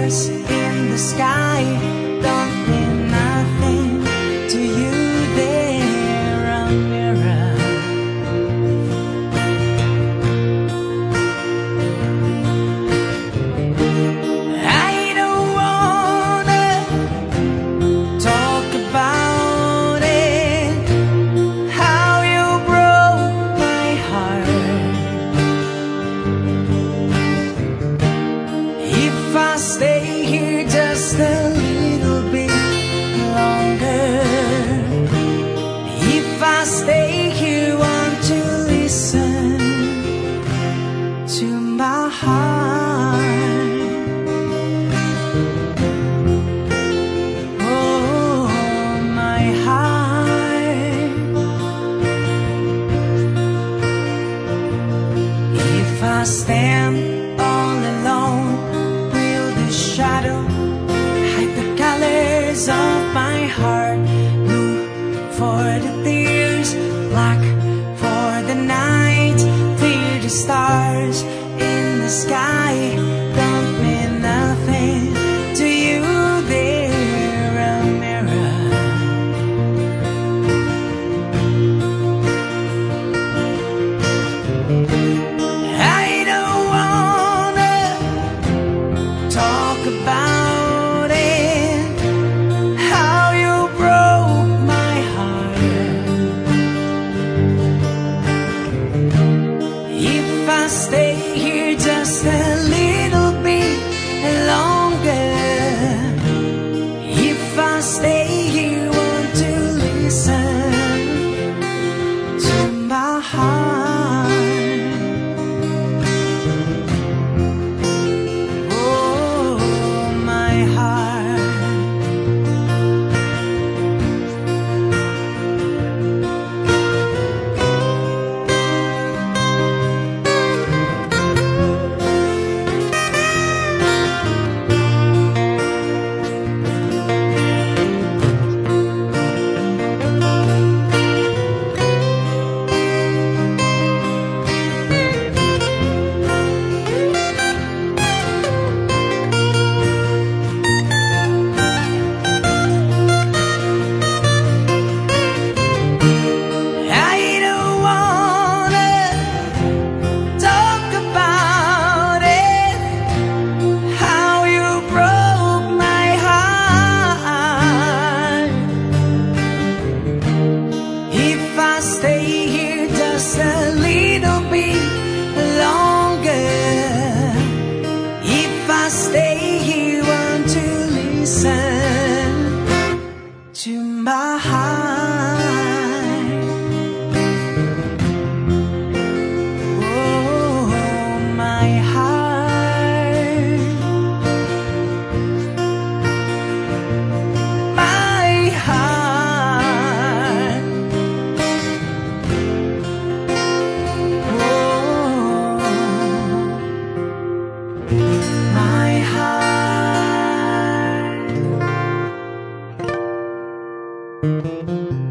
stars in the sky don't mean nothing to you. They're a mirror. I don't wanna talk about it, how you broke my heart. If I stay here just a little bit longer, if I stay here, want to listen to my heart. Oh, my heart. If I stand all alone, will the shadow hide the colors of my heart? Blue for the tears, black for the night. Fear the stars in the sky don't mean nothing to you. They're a mirror. I don't wanna talk about it, how you broke my heart. If I stay here just a little bit longer, if I stay here, want to listen to my heart. Oh, my heart. I don't wanna talk about it, how you broke my heart. If I stay here just a little bit longer, if I stay here, want to listen to my heart. Oh, my heart. My heart. Oh, my heart.